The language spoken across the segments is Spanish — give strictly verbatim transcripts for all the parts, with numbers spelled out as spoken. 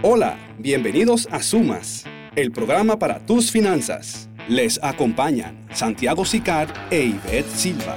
Hola, bienvenidos a Sumas, el programa para tus finanzas. Les acompañan Santiago Sicar e Ivette Silva.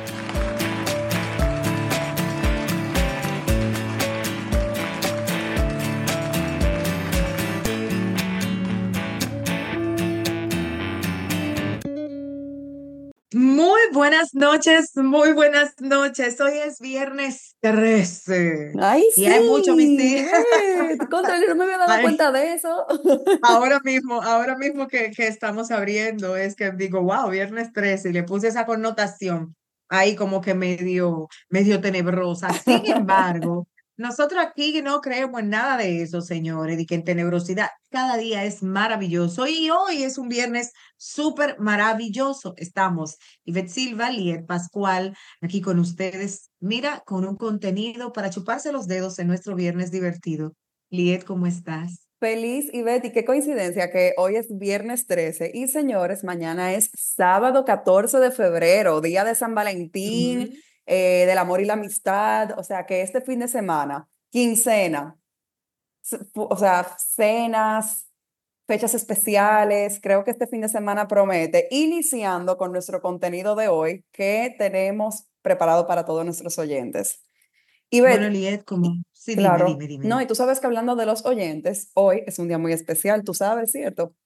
Muy buenas noches, muy buenas noches. Hoy es viernes trece. ¡Ay, y sí! hay mucho misterio. Eh, contra, yo no me había dado Ay, cuenta de eso. ahora mismo, ahora mismo que, que estamos abriendo, es que digo, wow, viernes trece, y le puse esa connotación ahí como que medio, medio tenebrosa. Sin embargo, nosotros aquí no creemos en nada de eso, señores, y que en tenebrosidad cada día es maravilloso. Y hoy es un viernes súper maravilloso. Estamos Ivette Silva, Liet Pascual, aquí con ustedes. Mira, con un contenido para chuparse los dedos en nuestro viernes divertido. Liet, ¿cómo estás? Feliz, Ivette, y qué coincidencia que hoy es viernes trece y señores, mañana es sábado catorce de febrero, día de San Valentín, Ujú. eh, del amor y la amistad, o sea que este fin de semana, quincena, s- fu- o sea, cenas, fechas especiales, creo que este fin de semana promete, iniciando con nuestro contenido de hoy que tenemos preparado para todos nuestros oyentes. Bueno, Ivette, Liet, como, sí, dime, claro. dime, dime. No, y tú sabes que hablando de los oyentes, hoy es un día muy especial, tú sabes, ¿cierto?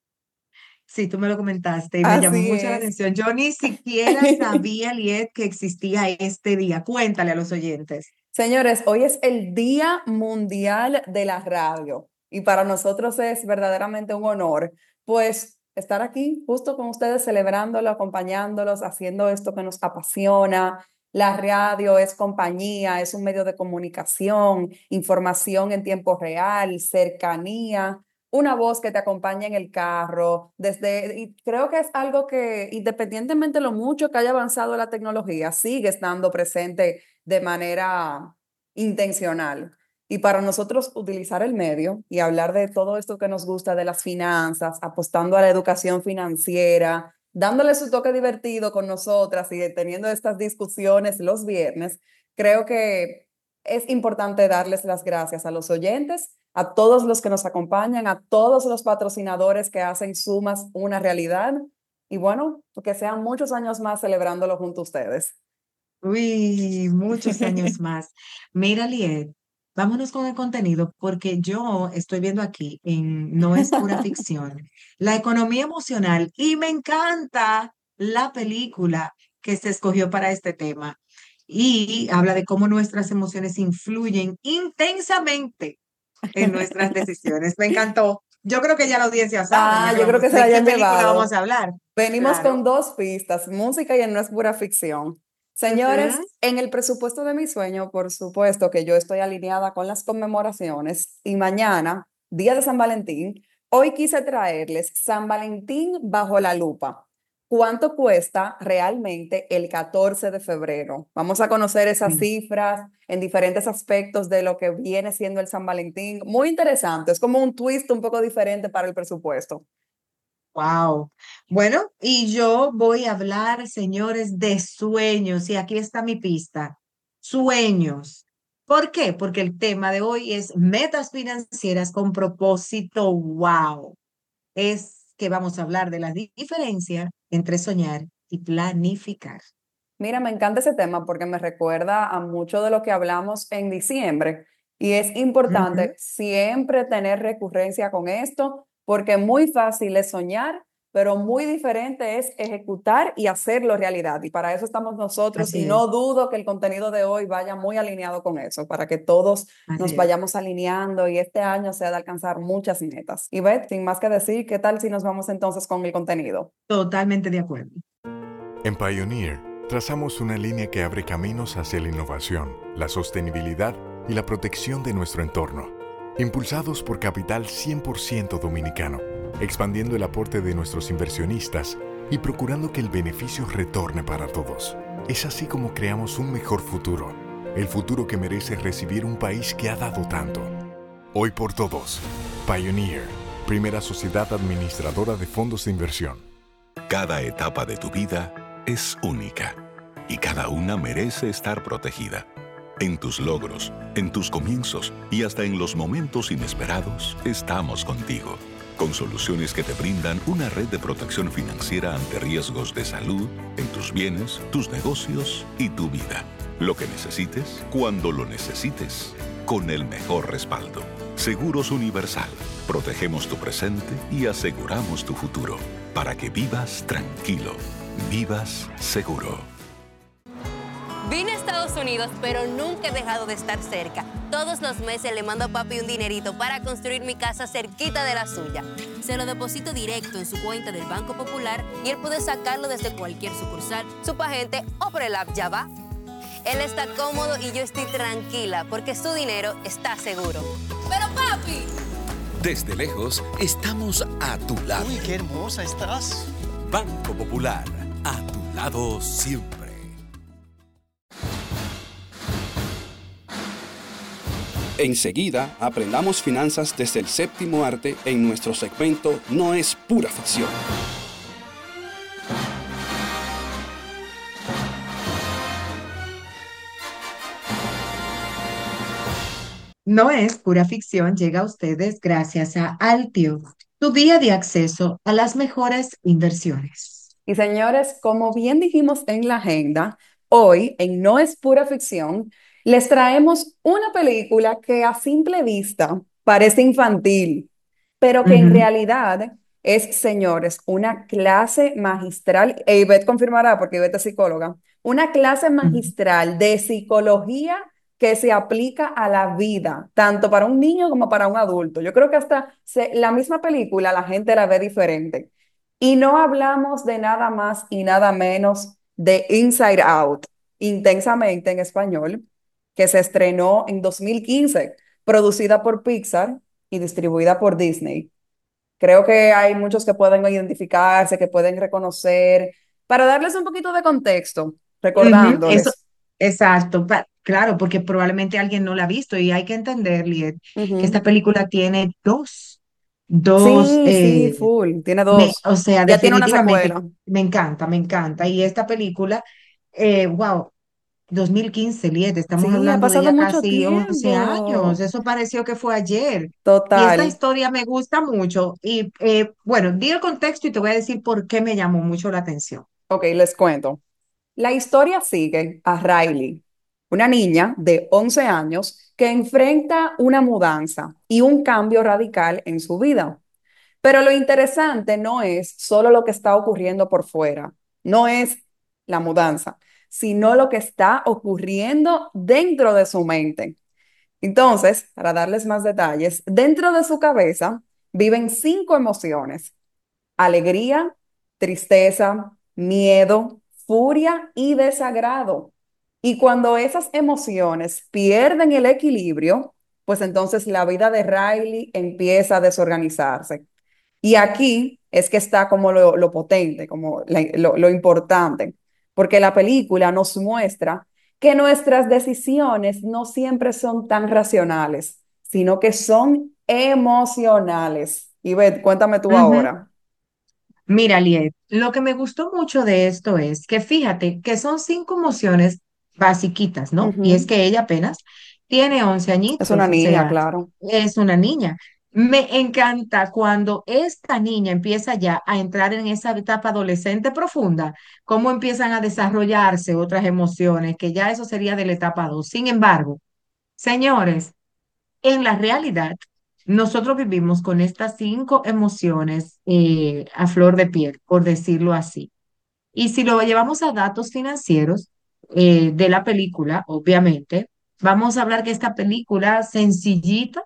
Sí, tú me lo comentaste y me llamó Así mucho la es. atención. Yo ni siquiera sabía, Liet, que existía este día. Cuéntale a los oyentes. Señores, hoy es el Día Mundial de la Radio y para nosotros es verdaderamente un honor, pues, estar aquí justo con ustedes, celebrándolo, acompañándolos, haciendo esto que nos apasiona. La radio es compañía, es un medio de comunicación, información en tiempo real, cercanía, una voz que te acompaña en el carro, desde, y creo que es algo que independientemente de lo mucho que haya avanzado la tecnología, sigue estando presente de manera intencional. Y para nosotros utilizar el medio y hablar de todo esto que nos gusta de las finanzas, apostando a la educación financiera, dándole su toque divertido con nosotras y teniendo estas discusiones los viernes, creo que es importante darles las gracias a los oyentes, a todos los que nos acompañan, a todos los patrocinadores que hacen Sumas una realidad y bueno, que sean muchos años más celebrándolo junto a ustedes. Uy, muchos años más. Mira, Liet, vámonos con el contenido porque yo estoy viendo aquí en No es pura ficción, la economía emocional y me encanta la película que se escogió para este tema y habla de cómo nuestras emociones influyen intensamente en nuestras decisiones. Me encantó. Yo creo que ya la audiencia sabe de Ah, qué yo creo vamos, que se la de qué hayan película vamos llevado. a hablar. Venimos con Claro. dos pistas, música y en No es pura ficción. Señores, Ujú. en el presupuesto de mi sueño, por supuesto que yo estoy alineada con las conmemoraciones y mañana, día de San Valentín, hoy quise traerles San Valentín bajo la lupa. ¿Cuánto cuesta realmente el catorce de febrero? Vamos a conocer esas Sí. cifras en diferentes aspectos de lo que viene siendo el San Valentín. Muy interesante, es como un twist un poco diferente para el presupuesto. Wow. Bueno, y yo voy a hablar, señores, de sueños, y aquí está mi pista. Sueños. ¿Por qué? Porque el tema de hoy es metas financieras con propósito. Wow. Es que vamos a hablar de la di- diferencia entre soñar y planificar. Mira, me encanta ese tema porque me recuerda a mucho de lo que hablamos en diciembre y es Ujú. importante siempre tener recurrencia con esto porque muy fácil es soñar, pero muy diferente es ejecutar y hacerlo realidad. Y para eso estamos nosotros y Así no es, dudo que el contenido de hoy vaya muy alineado con eso, para que todos nos así es. vayamos alineando y este año sea de alcanzar muchas metas. Y Beth, sin más que decir, ¿qué tal si nos vamos entonces con el contenido? Totalmente de acuerdo. En Pioneer, trazamos una línea que abre caminos hacia la innovación, la sostenibilidad y la protección de nuestro entorno. Impulsados por capital cien por ciento dominicano, expandiendo el aporte de nuestros inversionistas y procurando que el beneficio retorne para todos. Es así como creamos un mejor futuro, el futuro que merece recibir un país que ha dado tanto. Hoy por todos, Pioneer, primera sociedad administradora de fondos de inversión. Cada etapa de tu vida es única y cada una merece estar protegida. En tus logros, en tus comienzos y hasta en los momentos inesperados, estamos contigo. Con soluciones que te brindan una red de protección financiera ante riesgos de salud, en tus bienes, tus negocios y tu vida. Lo que necesites, cuando lo necesites, con el mejor respaldo. Seguros Universal. Protegemos tu presente y aseguramos tu futuro. Para que vivas tranquilo. Vivas seguro. Vine a Estados Unidos, pero nunca he dejado de estar cerca. Todos los meses le mando a papi un dinerito para construir mi casa cerquita de la suya. Se lo deposito directo en su cuenta del Banco Popular y él puede sacarlo desde cualquier sucursal, subagente o por el app Ya Va. Él está cómodo y yo estoy tranquila porque su dinero está seguro. ¡Pero papi! Desde lejos, estamos a tu lado. Uy, qué hermosa estás. Banco Popular, a tu lado siempre. Enseguida, aprendamos finanzas desde el séptimo arte en nuestro segmento No es pura ficción. No es pura ficción, llega a ustedes gracias a Altio, tu guía de acceso a las mejores inversiones. Y señores, como bien dijimos en la agenda, hoy en No es pura ficción, les traemos una película que a simple vista parece infantil, pero que en Ujú. realidad es, señores, una clase magistral, e Ivette confirmará porque Ivette es psicóloga, una clase Ujú. magistral de psicología que se aplica a la vida, tanto para un niño como para un adulto. Yo creo que hasta se- la misma película la gente la ve diferente. Y no hablamos de nada más y nada menos de Inside Out, intensamente en español, que se estrenó en dos mil quince, producida por Pixar y distribuida por Disney. Creo que hay muchos que pueden identificarse, que pueden reconocer. Para darles un poquito de contexto, Ujú, eso, recordándoles. exacto, pa- claro, porque probablemente alguien no la ha visto y hay que entender, Liet, que esta Ujú. película tiene dos, dos, Sí, sí, eh, full. Tiene me- dos. o sea, Ya tiene una definitivamente secuela. me encanta, me encanta. Y esta película, eh, wow, dos mil quince, Liet, estamos Sí, ha hablando de pasado ya mucho casi once años, tiempo. eso pareció que fue ayer. Y esta Total. historia me gusta mucho y eh, bueno, di el contexto y te voy a decir por qué me llamó mucho la atención. Ok, les cuento. La historia sigue a Riley, una niña de once años que enfrenta una mudanza y un cambio radical en su vida. Pero lo interesante no es solo lo que está ocurriendo por fuera, no es la mudanza, sino lo que está ocurriendo dentro de su mente. Entonces, para darles más detalles, dentro de su cabeza viven cinco emociones: alegría, tristeza, miedo, furia y desagrado. Y cuando esas emociones pierden el equilibrio, pues entonces la vida de Riley empieza a desorganizarse. Y aquí es que está como lo, lo potente, como la- lo, lo importante, porque la película nos muestra que nuestras decisiones no siempre son tan racionales, sino que son emocionales. Y Beth, cuéntame tú ahora. Mira, Liet, lo que me gustó mucho de esto es que fíjate que son cinco emociones basiquitas, ¿no? Y es Ujú. que ella apenas tiene once Es una añitos, o niña, sea, claro. es una niña. Me encanta cuando esta niña empieza ya a entrar en esa etapa adolescente profunda, cómo empiezan a desarrollarse otras emociones, que ya eso sería de la etapa dos. Sin embargo, señores, en la realidad, nosotros vivimos con estas cinco emociones eh, a flor de piel, por decirlo así. Y si lo llevamos a datos financieros eh, de la película, obviamente, vamos a hablar que esta película sencillita,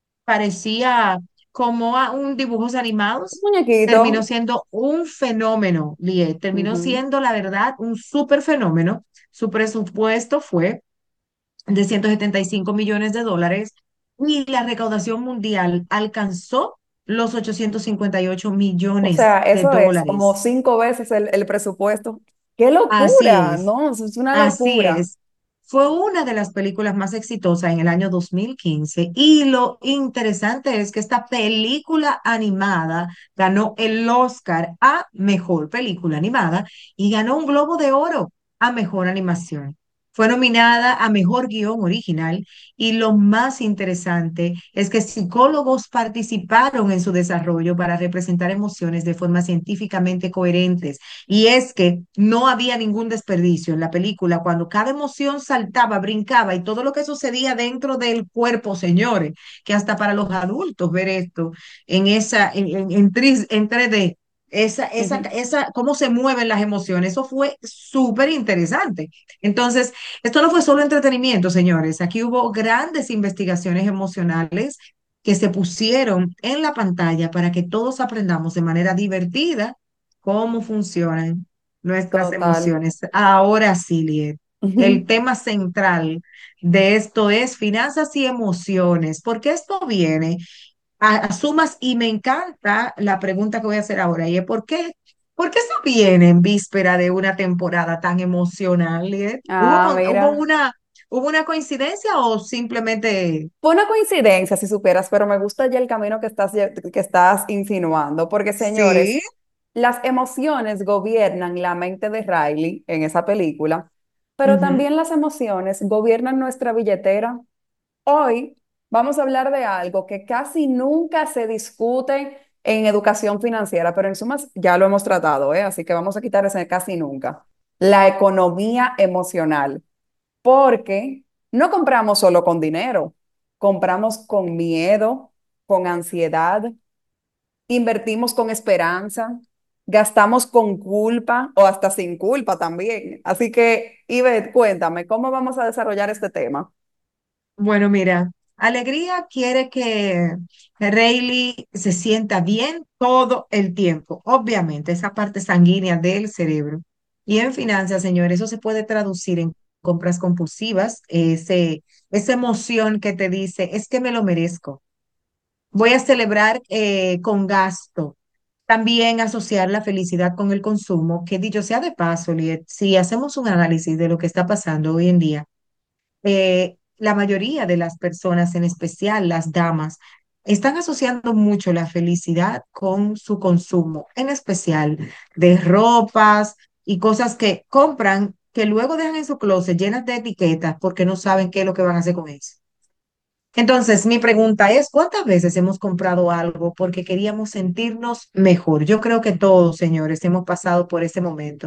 parecía como a un dibujos Un animados, muñequito. terminó siendo un fenómeno, Liet, terminó Ujú. siendo, la verdad, un súper fenómeno. Su presupuesto fue de ciento setenta y cinco millones de dólares y la recaudación mundial alcanzó los ochocientos cincuenta y ocho O millones sea, de eso es como dólares. cinco veces el, el presupuesto. ¡Qué Así locura! es, No, eso es una así locura. es. Fue una de las películas más exitosas en el año dos mil quince y lo interesante es que esta película animada ganó el Oscar a Mejor Película Animada y ganó un Globo de Oro a Mejor Animación. Fue nominada a Mejor Guión Original y lo más interesante es que psicólogos participaron en su desarrollo para representar emociones de forma científicamente coherentes. Y es que no había ningún desperdicio en la película cuando cada emoción saltaba, brincaba y todo lo que sucedía dentro del cuerpo, señores, que hasta para los adultos ver esto en esa en, en, en, tris- en tres D. Esa, esa, Ujú. esa, cómo se mueven las emociones, eso fue súper interesante. Entonces, esto no fue solo entretenimiento, señores. Aquí hubo grandes investigaciones emocionales que se pusieron en la pantalla para que todos aprendamos de manera divertida cómo funcionan nuestras Total. emociones. Ahora sí, Liet, el Ujú. tema central de esto es finanzas y emociones, porque esto viene a, a sumas y me encanta la pregunta que voy a hacer ahora y es ¿por qué? ¿Por qué eso viene en víspera de una temporada tan emocional, Liet? ¿Hubo, Ah, con- hubo mira. una, hubo una coincidencia o simplemente Fue una coincidencia, si supieras, pero me gusta ya el camino que estás, lle- que estás insinuando, porque sí? señores, las emociones gobiernan la mente de Riley en esa película, pero Ujú. también las emociones gobiernan nuestra billetera. Hoy vamos a hablar de algo que casi nunca se discute en educación financiera, pero en sumas ya lo hemos tratado, ¿eh? Así que vamos a quitar ese casi nunca. La economía emocional, porque no compramos solo con dinero, compramos con miedo, con ansiedad, invertimos con esperanza, gastamos con culpa o hasta sin culpa también. Así que, Ivette, cuéntame, ¿cómo vamos a desarrollar este tema? Bueno, mira, Alegría quiere que Rayleigh se sienta bien todo el tiempo, obviamente, esa parte sanguínea del cerebro. Y en finanzas, señores, eso se puede traducir en compras compulsivas, ese, esa emoción que te dice, es que me lo merezco. Voy a celebrar eh, con gasto. También asociar la felicidad con el consumo, que dicho sea de paso, Liet, si hacemos un análisis de lo que está pasando hoy en día, eh, la mayoría de las personas, en especial las damas, están asociando mucho la felicidad con su consumo, en especial de ropas y cosas que compran que luego dejan en su closet llenas de etiquetas porque no saben qué es lo que van a hacer con eso. Entonces, mi pregunta es, ¿cuántas veces hemos comprado algo porque queríamos sentirnos mejor? Yo creo que todos, señores, hemos pasado por ese momento.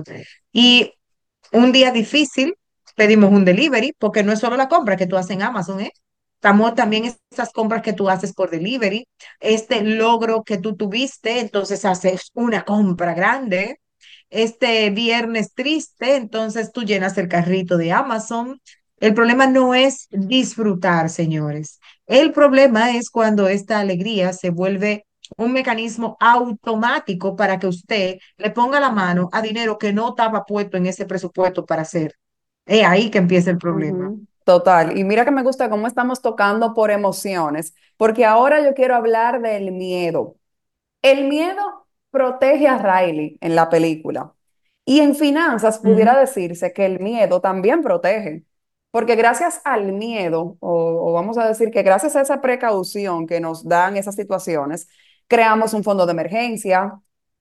Y un día difícil, pedimos un delivery, porque no es solo la compra que tú haces en Amazon, ¿eh? Estamos también esas compras que tú haces por delivery, este logro que tú tuviste, entonces haces una compra grande. Este viernes triste, entonces tú llenas el carrito de Amazon. El problema no es disfrutar, señores. El problema es cuando esta alegría se vuelve un mecanismo automático para que usted le ponga la mano a dinero que no estaba puesto en ese presupuesto para hacer. Es ahí que empieza el problema. Ujú. Total. Y mira que me gusta cómo estamos tocando por emociones, porque ahora yo quiero hablar del miedo. El miedo protege a Riley en la película. Y en finanzas Ujú, pudiera decirse que el miedo también protege, porque gracias al miedo, o, o vamos a decir que gracias a esa precaución que nos dan esas situaciones, creamos un fondo de emergencia,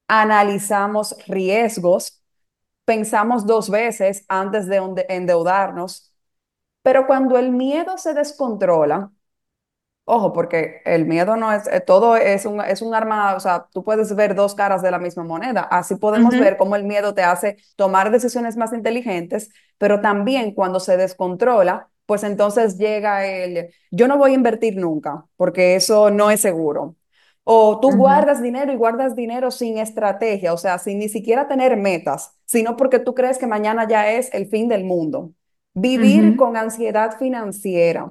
analizamos riesgos, pensamos dos veces antes de onde- endeudarnos, pero cuando el miedo se descontrola, ojo, porque el miedo no es, eh, todo es un, es un arma, o sea, tú puedes ver dos caras de la misma moneda. Así podemos ujú, ver cómo el miedo te hace tomar decisiones más inteligentes, pero también cuando se descontrola, pues entonces llega el, yo no voy a invertir nunca, porque eso no es seguro. O tú ujú, guardas dinero y guardas dinero sin estrategia, o sea, sin ni siquiera tener metas, sino porque tú crees que mañana ya es el fin del mundo. Vivir ujú. con ansiedad financiera.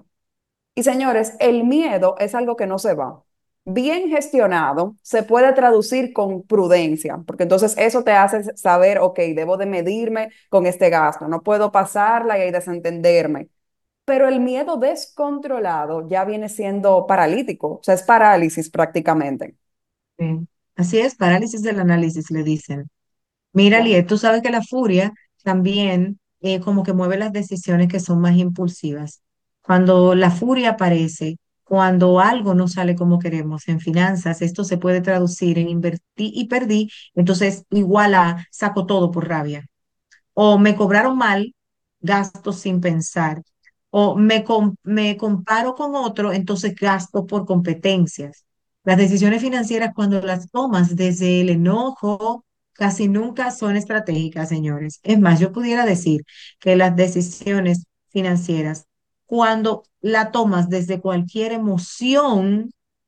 Y señores, el miedo es algo que no se va. Bien gestionado se puede traducir con prudencia, porque entonces eso te hace saber, ok, debo de medirme con este gasto, no puedo pasarla y ahí desentenderme. Pero el miedo descontrolado ya viene siendo paralítico, o sea, es parálisis prácticamente. Sí. Así es, parálisis del análisis, le dicen. Mira, Wow. Liet, tú sabes que la furia también eh, como que mueve las decisiones que son más impulsivas. Cuando la furia aparece, cuando algo no sale como queremos en finanzas, esto se puede traducir en invertí y perdí, entonces igual a saco todo por rabia. O me cobraron mal gasto sin pensar. O me, com- me comparo con otro, entonces gasto por competencias. Las decisiones financieras, cuando las tomas desde el enojo, casi nunca son estratégicas, señores. Es más, yo pudiera decir que las decisiones financieras, cuando la tomas desde cualquier emoción,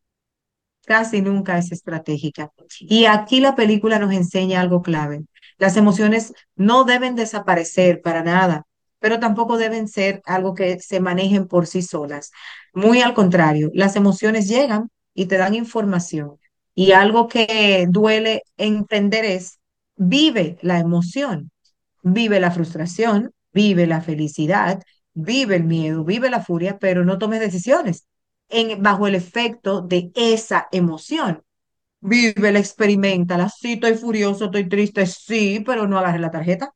casi nunca es estratégica. Y aquí la película nos enseña algo clave. Las emociones no deben desaparecer para nada, pero tampoco deben ser algo que se manejen por sí solas. Muy al contrario, las emociones llegan y te dan información. Y algo que duele entender es, vive la emoción, vive la frustración, vive la felicidad, vive el miedo, vive la furia, pero no tomes decisiones en, bajo el efecto de esa emoción. Vívela, experimentala. Sí, estoy furioso, estoy triste, sí, pero no agarres la tarjeta.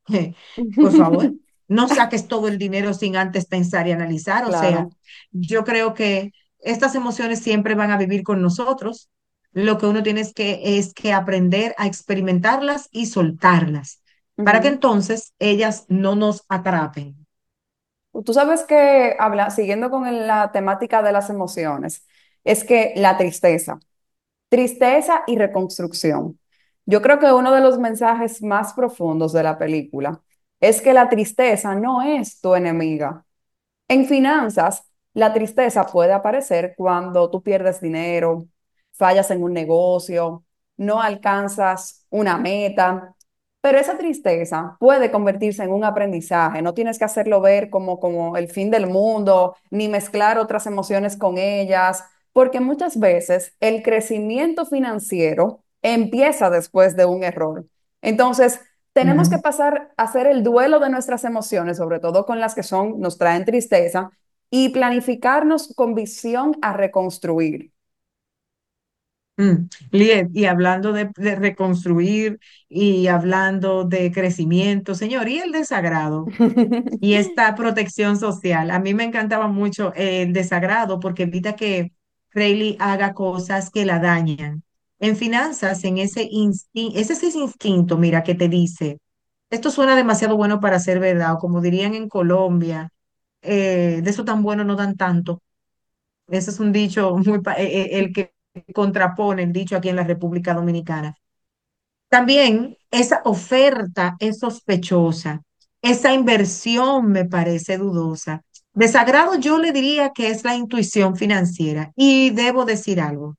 Por favor, no saques todo el dinero sin antes pensar y analizar. O sea, Claro. yo creo que estas emociones siempre van a vivir con nosotros. Lo que uno tiene es que, es que aprender a experimentarlas y soltarlas, para que Ujú. entonces ellas no nos atrapen. Tú sabes que, habla, siguiendo con el- la temática de las emociones, es que la tristeza, tristeza y reconstrucción. Yo creo que uno de los mensajes más profundos de la película es que la tristeza no es tu enemiga. En finanzas, la tristeza puede aparecer cuando tú pierdes dinero, fallas en un negocio, no alcanzas una meta, pero esa tristeza puede convertirse en un aprendizaje. No tienes que hacerlo ver como, como el fin del mundo, ni mezclar otras emociones con ellas, porque muchas veces el crecimiento financiero empieza después de un error. Entonces, tenemos que Ujú. pasar a hacer el duelo de nuestras emociones, sobre todo con las que son, nos traen tristeza, y planificarnos con visión a reconstruir. Mm, Liet, y hablando de, de reconstruir y hablando de crecimiento, señor, y el desagrado y esta protección social. A mí me encantaba mucho el desagrado porque evita que Rayleigh haga cosas que la dañan. En finanzas, en ese instinto, ese es ese instinto, mira, que te dice, esto suena demasiado bueno para ser verdad, o como dirían en Colombia, eh, de eso tan bueno no dan tanto. Ese es un dicho muy, pa- eh, eh, el que contrapone el dicho aquí en la República Dominicana. También esa oferta es sospechosa, esa inversión me parece dudosa. Desagrado yo le diría que es la intuición financiera. Y debo decir algo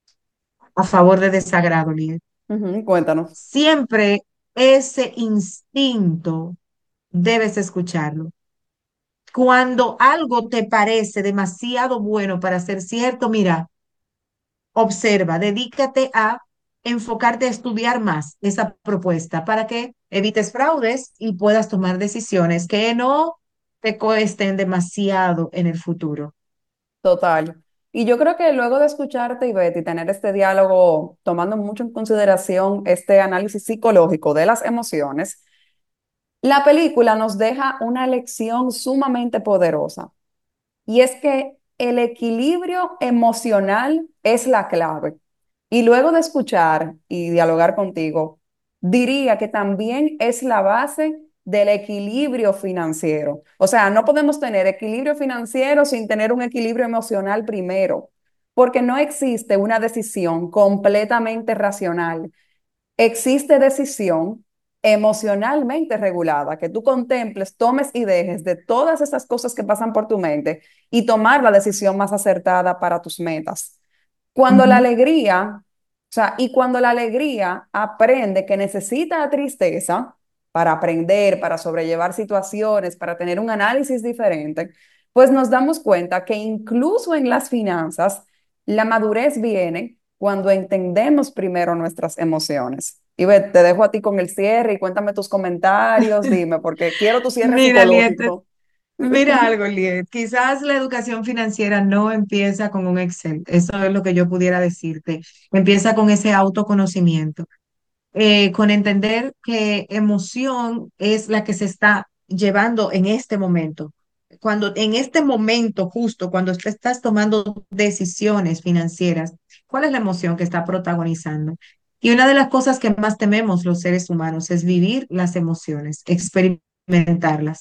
a favor de desagrado, Liet. Ujú, cuéntanos. Siempre ese instinto debes escucharlo. Cuando algo te parece demasiado bueno para ser cierto, mira, observa, dedícate a enfocarte a estudiar más esa propuesta para que evites fraudes y puedas tomar decisiones que no te cuesten demasiado en el futuro. Total. Y yo creo que luego de escucharte, Ivette, y tener este diálogo, tomando mucho en consideración este análisis psicológico de las emociones, la película nos deja una lección sumamente poderosa. Y es que el equilibrio emocional es la clave. Y luego de escuchar y dialogar contigo, diría que también es la base del equilibrio financiero. O sea, no podemos tener equilibrio financiero sin tener un equilibrio emocional primero, porque no existe una decisión completamente racional. Existe decisión emocionalmente regulada, que tú contemples, tomes y dejes de todas esas cosas que pasan por tu mente y tomar la decisión más acertada para tus metas. Cuando la Ujú, alegría, o sea, y cuando la alegría aprende que necesita tristeza para aprender, para sobrellevar situaciones, para tener un análisis diferente, pues nos damos cuenta que incluso en las finanzas, la madurez viene cuando entendemos primero nuestras emociones. Y ve, te dejo a ti con el cierre y cuéntame tus comentarios, dime, porque quiero tu cierre Mira, Liet, psicológico. mira algo, Liet. Quizás la educación financiera no empieza con un Excel. Eso es lo que yo pudiera decirte. Empieza con ese autoconocimiento, eh, con entender que emoción es la que se está llevando en este momento. Cuando en este momento, justo cuando te estás tomando decisiones financieras, ¿cuál es la emoción que está protagonizando? Y una de las cosas que más tememos los seres humanos es vivir las emociones, experimentarlas.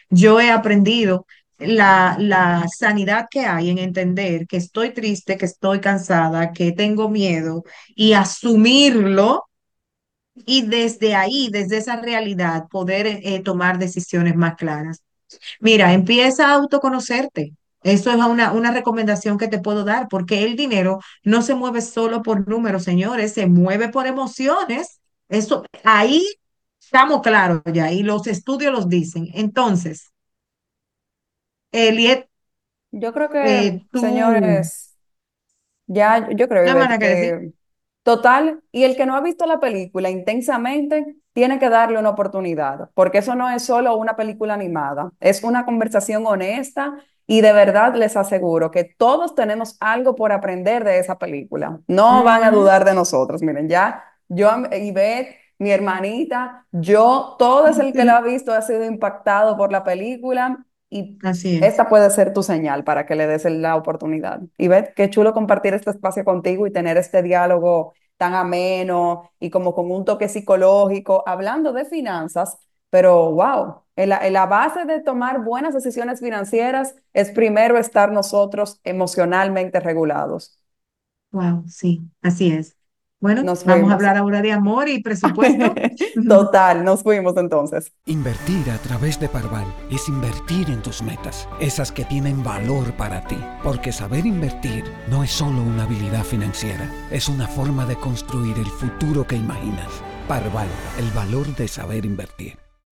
Yo he aprendido la, la sanidad que hay en entender que estoy triste, que estoy cansada, que tengo miedo y asumirlo y desde ahí, desde esa realidad, poder eh, tomar decisiones más claras. Mira, empieza a autoconocerte. Eso es una, una recomendación que te puedo dar, porque el dinero no se mueve solo por números, señores, se mueve por emociones. Eso, ahí estamos claros ya, y los estudios los dicen. Entonces, Eliet, Yo creo que, eh, tú, señores, ya yo creo, ¿no hay Ivette, nada que decir? que total, y el que no ha visto la película intensamente, tiene que darle una oportunidad, porque eso no es solo una película animada, es una conversación honesta y de verdad les aseguro que todos tenemos algo por aprender de esa película. No van a Ujú. dudar de nosotros. Miren, ya yo, Ivette, mi hermanita, yo, todo es el que la ha visto ha sido impactado por la película y Así es. esta puede ser tu señal para que le des la oportunidad. Ivette, qué chulo compartir este espacio contigo y tener este diálogo tan ameno y como con un toque psicológico, hablando de finanzas, pero wow, en la, en la base de tomar buenas decisiones financieras es primero estar nosotros emocionalmente regulados. Wow, sí, así es. Bueno, Nos vamos a fuimos. hablar ahora de amor y presupuesto. Total, nos fuimos entonces. Invertir a través de Parval es invertir en tus metas, esas que tienen valor para ti. Porque saber invertir no es solo una habilidad financiera, es una forma de construir el futuro que imaginas. Parval, el valor de saber invertir.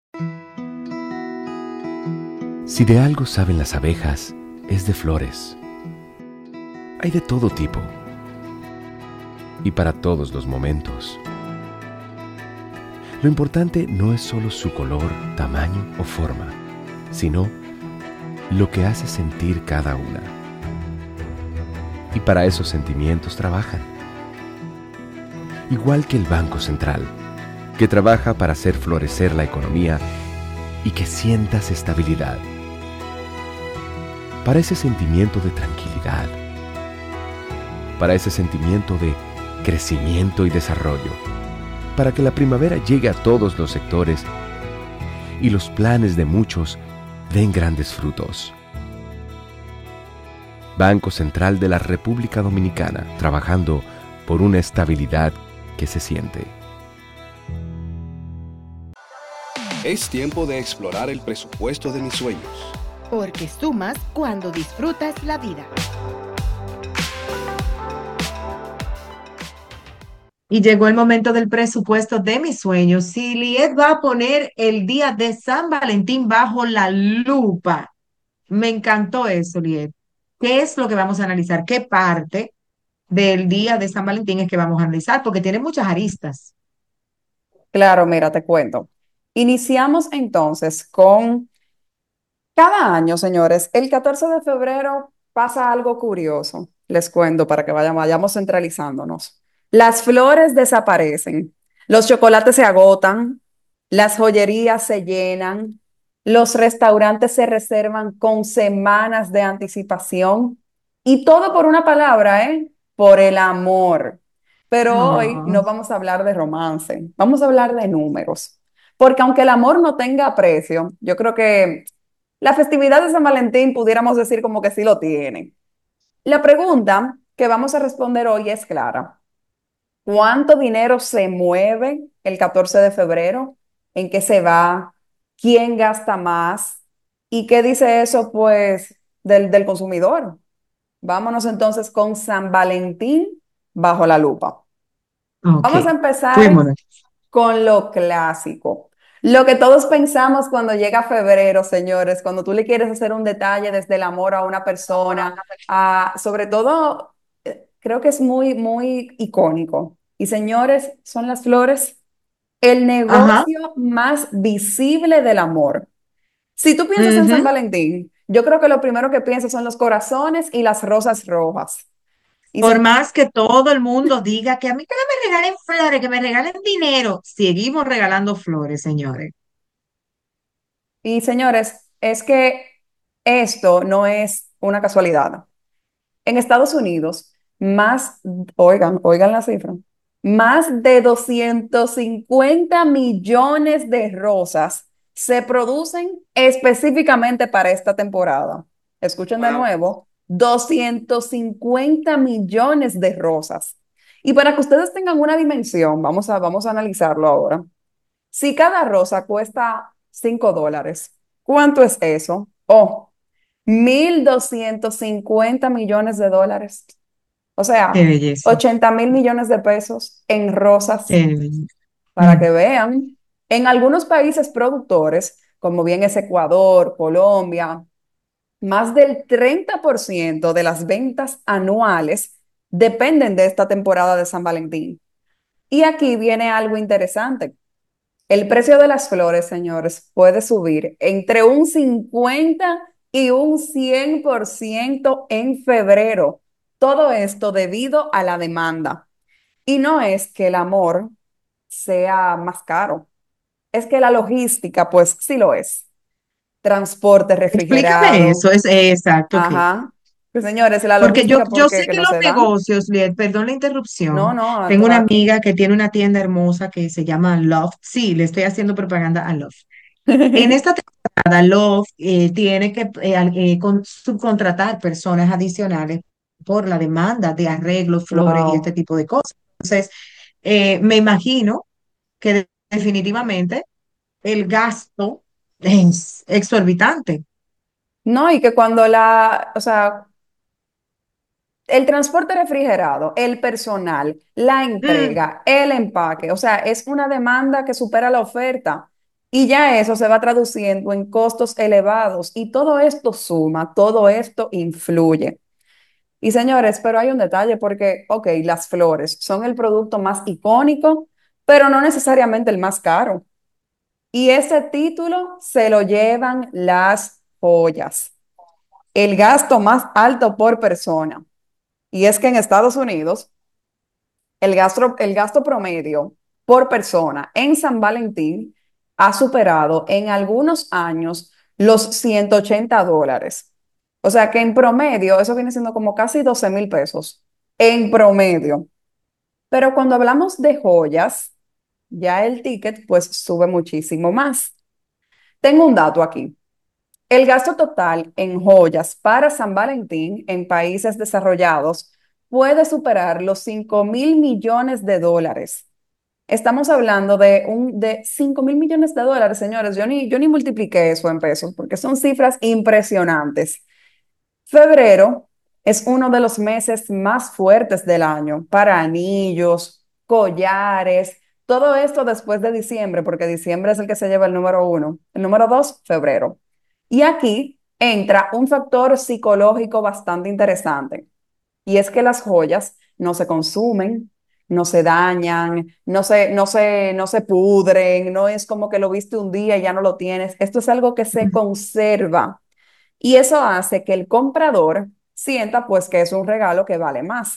Si de algo saben las abejas, es de flores. Hay de todo tipo y para todos los momentos. Lo importante no es solo su color, tamaño o forma, sino lo que hace sentir cada una. Y para esos sentimientos trabajan. Igual que el Banco Central, que trabaja para hacer florecer la economía y que sientas estabilidad. Para ese sentimiento de tranquilidad. Para ese sentimiento de crecimiento y desarrollo. Para que la primavera llegue a todos los sectores y los planes de muchos den grandes frutos. Banco Central de la República Dominicana, trabajando por una estabilidad que se siente. Es tiempo de explorar el presupuesto de mis sueños. Porque sumas cuando disfrutas la vida. Y llegó el momento del presupuesto de mis sueños. Si Liet va a poner el día de San Valentín bajo la lupa. Me encantó eso, Liet. ¿Qué es lo que vamos a analizar? ¿Qué parte del día de San Valentín es que vamos a analizar? Porque tiene muchas aristas. Claro, mira, te cuento. Iniciamos entonces con cada año, señores, el catorce de febrero pasa algo curioso. Les cuento para que vayan, vayamos centralizándonos. Las flores desaparecen, los chocolates se agotan, las joyerías se llenan, los restaurantes se reservan con semanas de anticipación y todo por una palabra, ¿eh? Por el amor. Pero hoy Ah, no vamos a hablar de romance, vamos a hablar de números. Porque aunque el amor no tenga precio, yo creo que la festividad de San Valentín pudiéramos decir como que sí lo tiene. La pregunta que vamos a responder hoy es clara. ¿Cuánto dinero se mueve el catorce de febrero? ¿En qué se va? ¿Quién gasta más? ¿Y qué dice eso, pues, del, del consumidor? Vámonos entonces con San Valentín bajo la lupa. ok. Vamos a empezar Fuímonos. con lo clásico. Lo que todos pensamos cuando llega febrero, señores, cuando tú le quieres hacer un detalle desde el amor a una persona, a- sobre todo, eh, creo que es muy, muy icónico. Y señores, son las flores, el Ajá. negocio más visible del amor. Si tú piensas en San Ujú. Valentín, yo creo que lo primero que piensas son los corazones y las rosas rojas. Y Por señores, más que todo el mundo diga que a mí que no me regalen flores, que me regalen dinero, seguimos regalando flores, señores. y señores, es que esto no es una casualidad. En Estados Unidos, más, oigan, oigan la cifra, más de doscientos cincuenta millones de rosas se producen específicamente para esta temporada. Escuchen de Wow. nuevo, doscientos cincuenta millones de rosas. Y para que ustedes tengan una dimensión, vamos a, vamos a analizarlo ahora. Si cada rosa cuesta cinco dólares, ¿cuánto es eso? Oh, mil doscientos cincuenta millones de dólares. O Qué sea, belleza. ochenta mil millones de pesos en rosas Qué belleza. para Mm. que vean. En algunos países productores, como bien es Ecuador, Colombia, más del treinta por ciento de las ventas anuales dependen de esta temporada de San Valentín. Y aquí viene algo interesante. El precio de las flores, señores, puede subir entre un cincuenta y un cien por ciento en febrero. Todo esto debido a la demanda. Y no es que el amor sea más caro, es que la logística, pues sí lo es. Transporte Explícame refrigerado, eso, es exacto, ok. ajá. Pues señores, la Porque yo, logística, ¿por yo qué? sé Que que no los se da. negocios, Liet, perdón la No, interrupción, no, a- tengo una aquí. amiga que tiene una tienda hermosa que se llama Loft. Sí, le estoy haciendo propaganda a Loft. En esta temporada, Love eh, tiene que eh, al- eh, con- subcontratar personas adicionales por la demanda de arreglos, flores y este Wow. tipo de cosas. Entonces, eh, me imagino que de- definitivamente el gasto es exorbitante. No, y que cuando la, o sea, el transporte refrigerado, el personal, la Mm, entrega, el empaque, o sea, es una demanda que supera la oferta y ya eso se va traduciendo en costos elevados y todo esto suma, todo esto influye. Y señores, pero hay un detalle porque, ok, las flores son el producto más icónico, pero no necesariamente el más caro. Y ese título se lo llevan las joyas, el gasto más alto por persona. Y es que en Estados Unidos, el gasto, el gasto promedio por persona en San Valentín ha superado en algunos años los ciento ochenta dólares. O sea que en promedio, eso viene siendo como casi doce mil pesos en promedio. Pero cuando hablamos de joyas, ya el ticket pues sube muchísimo más. Tengo un dato aquí. El gasto total en joyas para San Valentín en países desarrollados puede superar los cinco mil millones de dólares. Estamos hablando de, un, de cinco mil millones de dólares, señores. Yo ni, yo ni multipliqué eso en pesos porque son cifras impresionantes. Febrero es uno de los meses más fuertes del año para anillos, collares, todo esto después de diciembre, porque diciembre es el que se lleva el número uno. El número dos, febrero. Y aquí entra un factor psicológico bastante interesante, y es que las joyas no se consumen, no se dañan, no se, no se, no se pudren, no es como que lo viste un día y ya no lo tienes. Esto es algo que se conserva. Y eso hace que el comprador sienta pues que es un regalo que vale más.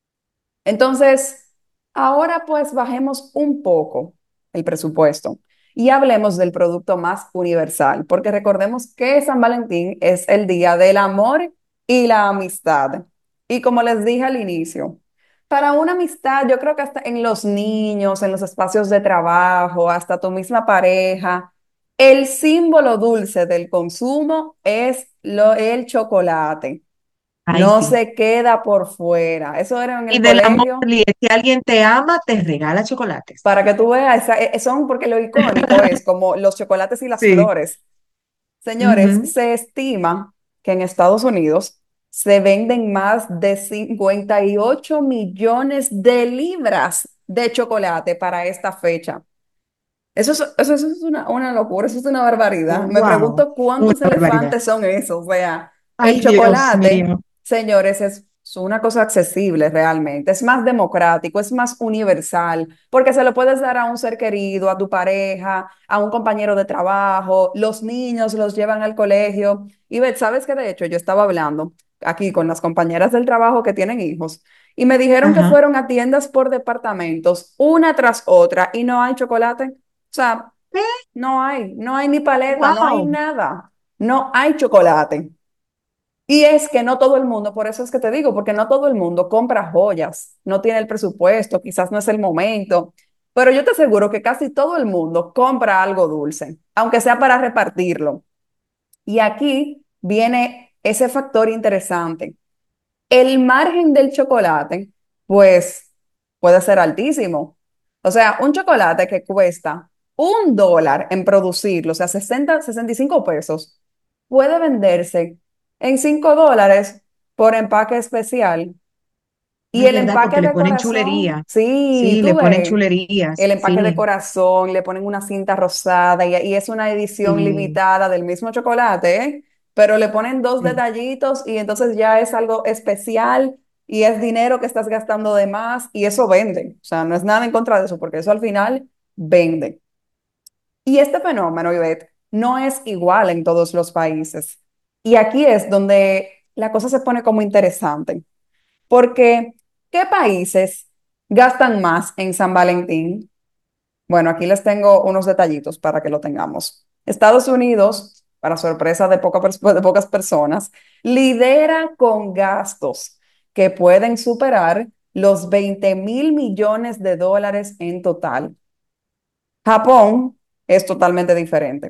Entonces, ahora pues bajemos un poco el presupuesto y hablemos del producto más universal, porque recordemos que San Valentín es el día del amor y la amistad. Y como les dije al inicio, para una amistad, yo creo que hasta en los niños, en los espacios de trabajo, hasta tu misma pareja, el símbolo dulce del consumo es lo, el chocolate. ay, No sí. se queda por fuera. Eso era en Y el del amor, colegio. Liet, si alguien te ama, te regala chocolates. Para que tú veas, esa- eh, son porque lo icónico es como los chocolates y las Sí. flores. Señores, Ujú. se estima que en Estados Unidos se venden más de cincuenta y ocho millones de libras de chocolate para esta fecha. Eso es, eso, eso es una, una locura, eso es una barbaridad. Me Wow, pregunto una cuántos barbaridad. elefantes son esos. O sea, el Ay, Dios chocolate, mío. señores, es, es una cosa accesible realmente. Es más democrático, es más universal, porque se lo puedes dar a un ser querido, a tu pareja, a un compañero de trabajo. Los niños los llevan al colegio. Y ve, ¿sabes qué? De hecho, yo estaba hablando aquí con las compañeras del trabajo que tienen hijos. Y me dijeron que Ajá. fueron a tiendas por departamentos, una tras otra, y no hay chocolate. O sea, no hay, no hay ni paleta, no hay Wow. nada, no hay chocolate. Y es que no todo el mundo, por eso es que te digo, porque no todo el mundo compra joyas, no tiene el presupuesto, quizás no es el momento. pero yo te aseguro que casi todo el mundo compra algo dulce, aunque sea para repartirlo. Y aquí viene ese factor interesante. El margen del chocolate, pues, puede ser altísimo. O sea, un chocolate que cuesta un dólar en producirlo, o sea, sesenta, sesenta y cinco pesos, puede venderse en cinco dólares por empaque especial. Y Es el verdad, porque empaque le de ponen corazón, chulería. sí, Sí, tú le ponen ves, chulerías. el empaque de Sí, corazón, le ponen una cinta rosada y, y es una edición sí, limitada del mismo chocolate, ¿eh? Pero le ponen dos sí. detallitos y entonces ya es algo especial y es dinero que estás gastando de más y eso vende. O sea, no es nada en contra de eso porque eso al final vende. Y este fenómeno, Ivette, no es igual en todos los países. Y aquí es donde la cosa se pone como interesante. Porque, ¿qué países gastan más en San Valentín? Bueno, aquí les tengo unos detallitos para que lo tengamos. Estados Unidos, para sorpresa de, poca pers- de pocas personas, lidera con gastos que pueden superar los veinte mil millones de dólares en total. Japón es totalmente diferente.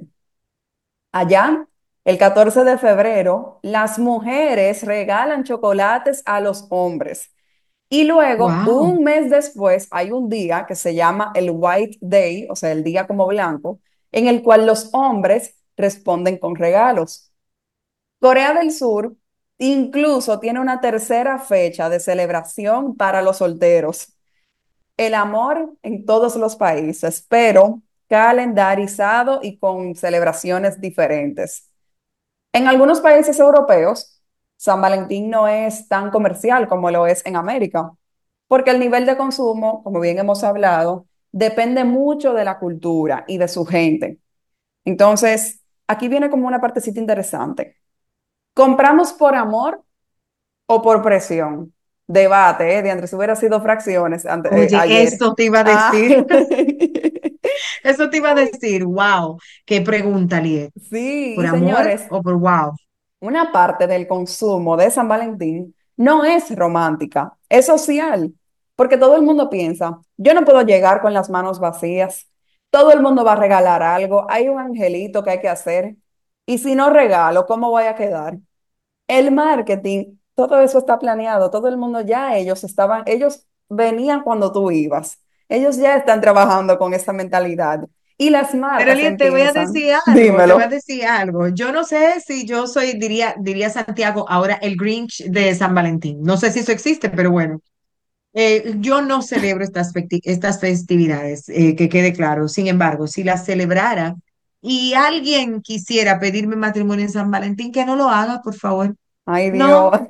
Allá, el catorce de febrero, las mujeres regalan chocolates a los hombres. Y luego, Wow. un mes después, hay un día que se llama el White Day, o sea, el día como blanco, en el cual los hombres responden con regalos. Corea del Sur incluso tiene una tercera fecha de celebración para los solteros. El amor en todos los países, pero calendarizado y con celebraciones diferentes. En algunos países europeos, San Valentín no es tan comercial como lo es en América, porque el nivel de consumo, como bien hemos hablado, depende mucho de la cultura y de su gente. Entonces, aquí viene como una partecita interesante. ¿Compramos por amor o por presión? Debate, ¿eh? De entre si hubiera sido fracciones ante- eh, Oye, ayer. eso te iba a Ah, decir. Eso te iba a decir. Wow. Qué pregunta, Liet. sí, ¿Por y amor señores, o por wow? una parte del consumo de San Valentín no es romántica, es social, porque todo el mundo piensa, yo no puedo llegar con las manos vacías, todo el mundo va a regalar algo, hay un angelito que hay que hacer, y si no regalo, ¿cómo voy a quedar? El marketing, todo eso está planeado, todo el mundo ya, ellos estaban, ellos venían cuando tú ibas, ellos ya están trabajando con esa mentalidad, y las Pero marcas Liet, te voy a empiezan, decir algo, te voy a dímelo. decir algo. Yo no sé si yo soy, diría, diría Santiago, ahora el Grinch de San Valentín. No sé si eso existe, pero bueno. Eh, yo no celebro estas, festi- estas festividades, eh, que quede claro. Sin embargo, si las celebrara y alguien quisiera pedirme matrimonio en San Valentín, que no lo haga, por favor. Ay, Dios. No,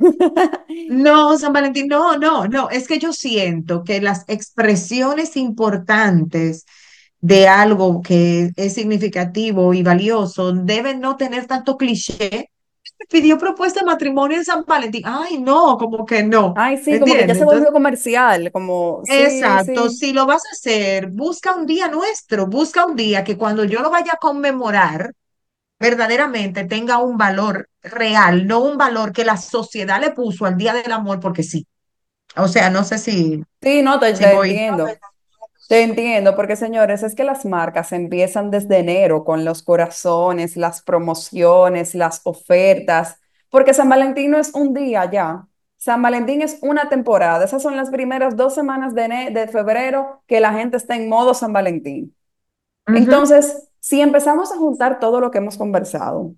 no, San Valentín, no, no, no. Es que yo siento que las expresiones importantes de algo que es significativo y valioso deben no tener tanto cliché. Me pidió propuesta de matrimonio en San Valentín. Ay, no, como que no. Ay, sí, como que ya ¿Entiendes? se Entonces, volvió comercial, como, sí, exacto, sí. si lo vas a hacer, busca un día nuestro, busca un día que cuando yo lo vaya a conmemorar, verdaderamente tenga un valor real, no un valor que la sociedad le puso al Día del Amor, porque sí. O sea, no sé si, Sí, no, te, si te voy. entiendo. Te entiendo, porque señores, es que las marcas empiezan desde enero con los corazones, las promociones, las ofertas, porque San Valentín no es un día ya. San Valentín es una temporada. Esas son las primeras dos semanas de, ene- de febrero que la gente está en modo San Valentín. Ujú, Entonces, si empezamos a juntar todo lo que hemos conversado,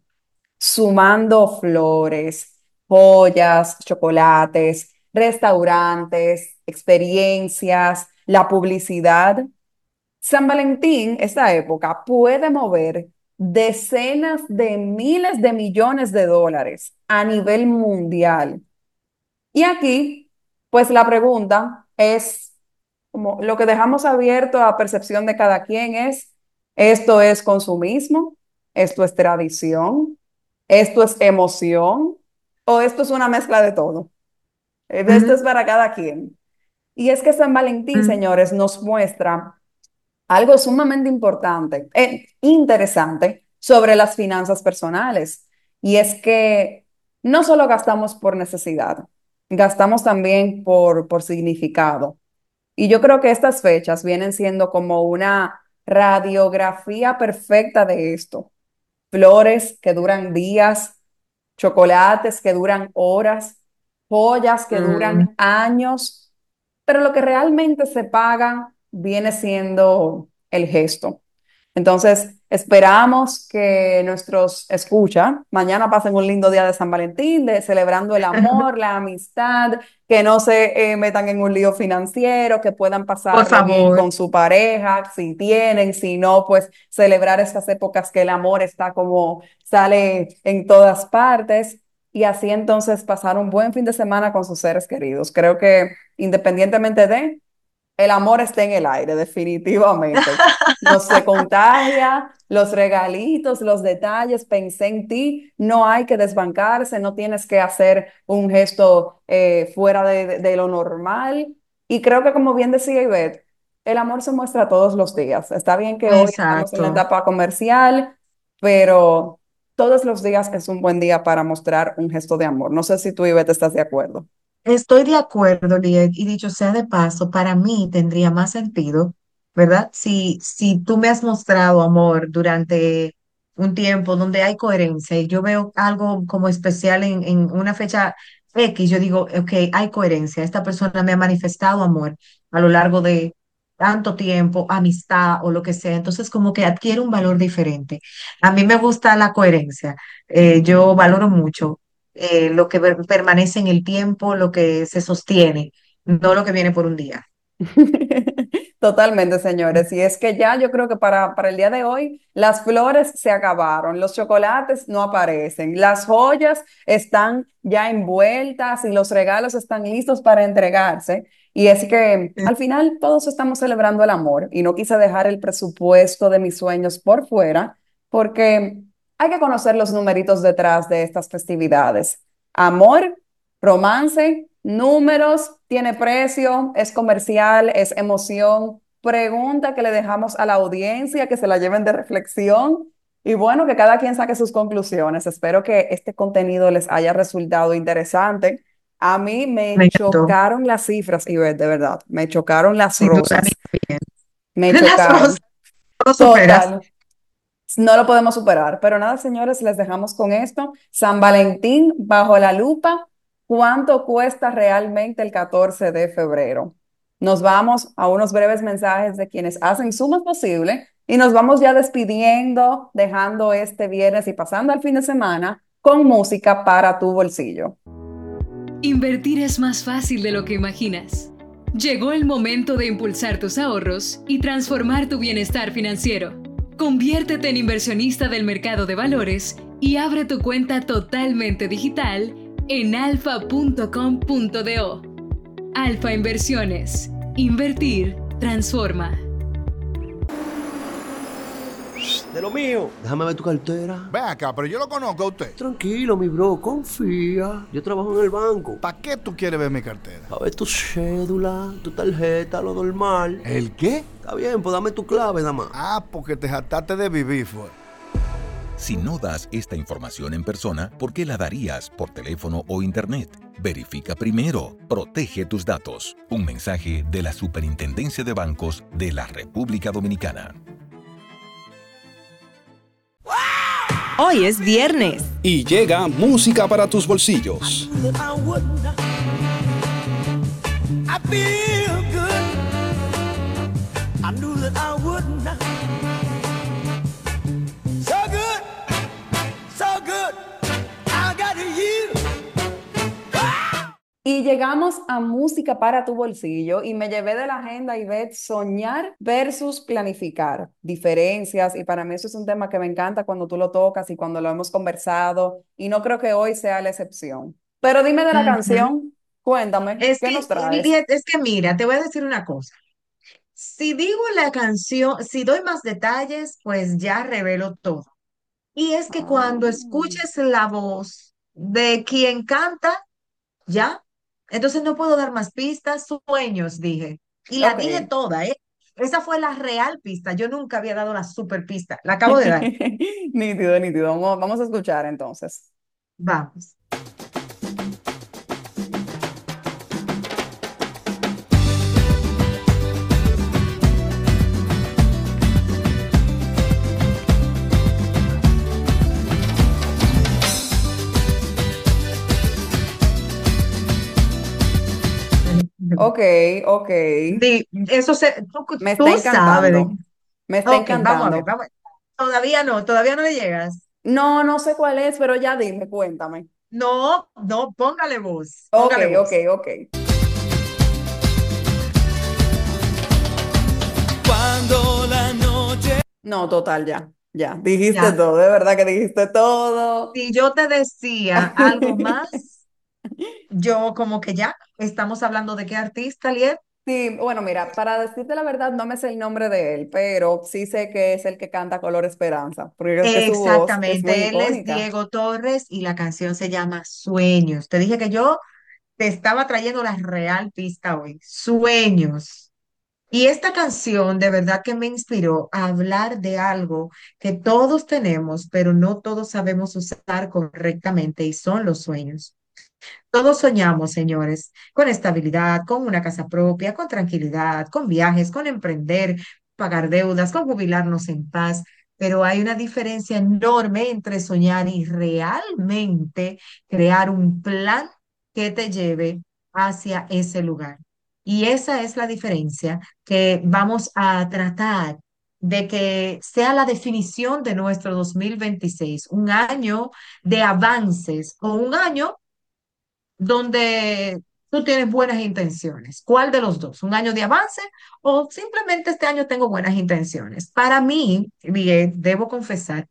sumando flores, joyas, chocolates, restaurantes, experiencias, la publicidad. San Valentín, esta época, puede mover decenas de miles de millones de dólares a nivel mundial. Y aquí, pues la pregunta es, como lo que dejamos abierto a percepción de cada quien es, ¿esto es consumismo? ¿Esto es tradición? ¿Esto es emoción? ¿O esto es una mezcla de todo? Eh, Esto es ujú, para cada quien. Y es que San Valentín, ujú. señores, nos muestra algo sumamente importante, eh, interesante sobre las finanzas personales. Y es que no solo gastamos por necesidad, gastamos también por, por significado. Y yo creo que estas fechas vienen siendo como una radiografía perfecta de esto. Flores que duran días, chocolates que duran horas, joyas que Mm, duran años, pero lo que realmente se paga viene siendo el gesto. Entonces, esperamos que nuestros escucha mañana pasen un lindo día de San Valentín, de celebrando el amor, la amistad, que no se eh, metan en un lío financiero, que puedan por pasarlo bien favor. con su pareja, si tienen, si no, pues celebrar estas épocas que el amor está como sale en todas partes y así entonces pasar un buen fin de semana con sus seres queridos. Creo que independientemente de el amor está en el aire, definitivamente. No se contagia, los regalitos, los detalles, pensé en ti, no hay que desbancarse, no tienes que hacer un gesto eh, fuera de, de- de lo normal. Y creo que como bien decía Ivette, el amor se muestra todos los días. Está bien que hoy estamos en la Exacto. etapa comercial, pero todos los días es un buen día para mostrar un gesto de amor. No sé si tú, Ivette, estás de acuerdo. Estoy de acuerdo, Liet, y dicho sea de paso, para mí tendría más sentido, ¿verdad? Si, si tú me has mostrado amor durante un tiempo donde hay coherencia y yo veo algo como especial en, en una fecha X, yo digo, ok, hay coherencia, esta persona me ha manifestado amor a lo largo de tanto tiempo, amistad o lo que sea, entonces como que adquiere un valor diferente. A mí me gusta la coherencia, eh, yo valoro mucho eh, lo que per- permanece en el tiempo, lo que se sostiene, no lo que viene por un día. Totalmente, señores. Y es que ya yo creo que para, para el día de hoy las flores se acabaron, los chocolates no aparecen, las joyas están ya envueltas y los regalos están listos para entregarse. Y es que Eh, al final todos estamos celebrando el amor y no quise dejar el presupuesto de mis sueños por fuera porque hay que conocer los numeritos detrás de estas festividades. Amor, romance, números, tiene precio, es comercial, es emoción. Pregunta que le dejamos a la audiencia, que se la lleven de reflexión y bueno, que cada quien saque sus conclusiones. Espero que este contenido les haya resultado interesante. A mí me Me encantó. chocaron las cifras, Ivette, de verdad, me chocaron las Sin duda ni rosas, bien. me Las rosas chocaron. no lo superas. Total. No lo podemos superar. Pero nada, señores, les dejamos con esto. San Valentín bajo la lupa. ¿Cuánto cuesta realmente el catorce de febrero? Nos vamos a unos breves mensajes de quienes hacen su más posible y nos vamos ya despidiendo, dejando este viernes y pasando al fin de semana con música para tu bolsillo. Invertir es más fácil de lo que imaginas. Llegó el momento de impulsar tus ahorros y transformar tu bienestar financiero. Conviértete en inversionista del mercado de valores y abre tu cuenta totalmente digital en alfa punto com punto do. Alfa Inversiones. Invertir transforma. De lo mío. Déjame ver tu cartera. Ven acá, pero yo lo conozco a usted. Tranquilo, mi bro, confía. Yo trabajo en el banco. ¿Para qué tú quieres ver mi cartera? A ver tu cédula, tu tarjeta, lo normal. ¿El qué? Está bien, pues dame tu clave nada más. Ah, porque te jactaste de vivir, fue. Si no das esta información en persona, ¿por qué la darías por teléfono o internet? Verifica primero. Protege tus datos. Un mensaje de la Superintendencia de Bancos de la República Dominicana. Hoy es viernes. Y llega música para tus bolsillos. Y llegamos a música para tu bolsillo y me llevé de la agenda Ivette soñar versus planificar, diferencias y para mí eso es un tema que me encanta cuando tú lo tocas y cuando lo hemos conversado y no creo que hoy sea la excepción. Pero dime de la Ujú. canción, cuéntame, Es ¿qué que, nos traes? Liet, es que mira, te voy a decir una cosa. Si digo la canción, si doy más detalles, pues ya revelo todo. Y es que cuando escuches la voz de quien canta, ¿ya? Entonces no puedo dar más pistas, sueños, dije. Y la dije Ok. toda, ¿eh? Esa fue la real pista. Yo nunca había dado la super pista. La acabo de dar. Nítido, nítido. Vamos, vamos a escuchar entonces. Vamos. Ok, ok. Di- eso se, tú, Me está tú sabes. de- encantando. Me está Ok, vamos a ver, encantando. vamos. Todavía no, todavía no le llegas. No, no sé cuál es, pero ya dime, cuéntame. No, no, póngale voz, Ok, póngale ok, voz. ok. Cuando la noche... No, total, ya. Ya. Dijiste Ya, todo, de verdad que dijiste todo. si yo te decía algo más, yo como que ya, estamos hablando de qué artista, Liet. Sí, bueno, mira, para decirte la verdad, no me sé el nombre de él, pero sí sé que es el que canta Color Esperanza, porque es que su voz es muy Exactamente, él es icónica. Diego Torres y la canción se llama Sueños. Te dije que yo te estaba trayendo la real pista hoy, Sueños. Y esta canción de verdad que me inspiró a hablar de algo que todos tenemos, pero no todos sabemos usar correctamente y son los sueños. Todos soñamos, señores, con estabilidad, con una casa propia, con tranquilidad, con viajes, con emprender, pagar deudas, con jubilarnos en paz. Pero hay una diferencia enorme entre soñar y realmente crear un plan que te lleve hacia ese lugar. Y esa es la diferencia que vamos a tratar de que sea la definición de nuestro dos mil veintiséis, un año de avances o un año donde tú tienes buenas intenciones. ¿Cuál de los dos? ¿Un año de avance o simplemente este año tengo buenas intenciones? Para mí, bien, debo confesar,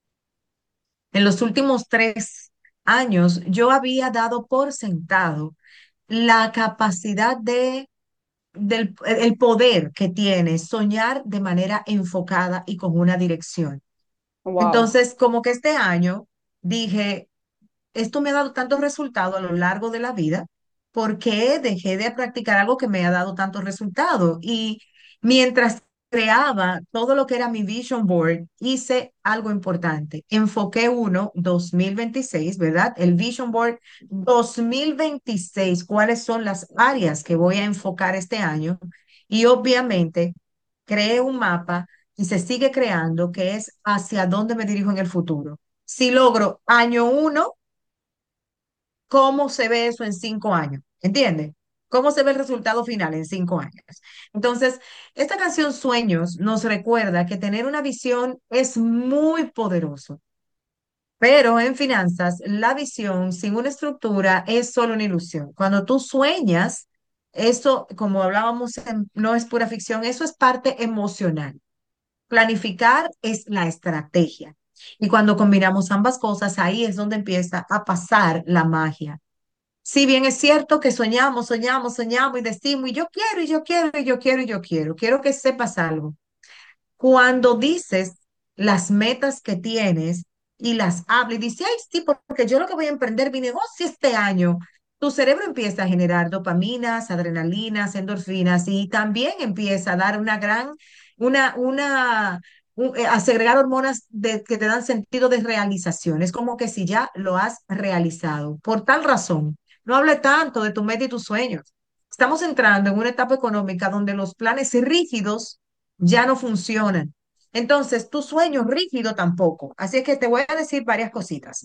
en los últimos tres años yo había dado por sentado la capacidad de del el poder que tiene soñar de manera enfocada y con una dirección. Wow. Entonces, como que este año dije, esto me ha dado tantos resultados a lo largo de la vida, porque dejé de practicar algo que me ha dado tantos resultados? Y mientras creaba todo lo que era mi vision board, hice algo importante. Enfoqué uno, dos mil veintiséis, ¿verdad? El vision board dos mil veintiséis, ¿cuáles son las áreas que voy a enfocar este año? Y obviamente creé un mapa y se sigue creando, que es hacia dónde me dirijo en el futuro. Si logro año uno, ¿cómo se ve eso en cinco años? ¿Entiendes? ¿Cómo se ve el resultado final en cinco años? Entonces, esta canción Sueños nos recuerda que tener una visión es muy poderoso, pero en finanzas, la visión sin una estructura es solo una ilusión. Cuando tú sueñas, eso, como hablábamos, en- no es pura ficción, eso es parte emocional. Planificar es la estrategia. Y cuando combinamos ambas cosas, ahí es donde empieza a pasar la magia. Si bien es cierto que soñamos, soñamos, soñamos y decimos, y yo quiero, y yo quiero, y yo quiero, y yo quiero, quiero que sepas algo. Cuando dices las metas que tienes y las hablas y dices, ay, sí, porque yo lo que voy a emprender mi negocio este año, tu cerebro empieza a generar dopaminas, adrenalinas, endorfinas y también empieza a dar una gran, una, una, un- eh, a segregar hormonas de, que te dan sentido de realización. Es como que si ya lo has realizado. Por tal razón, no hable tanto de tu meta y tus sueños. Estamos entrando en una etapa económica donde los planes rígidos ya no funcionan. Entonces, tu sueño rígido tampoco. Así es que te voy a decir varias cositas.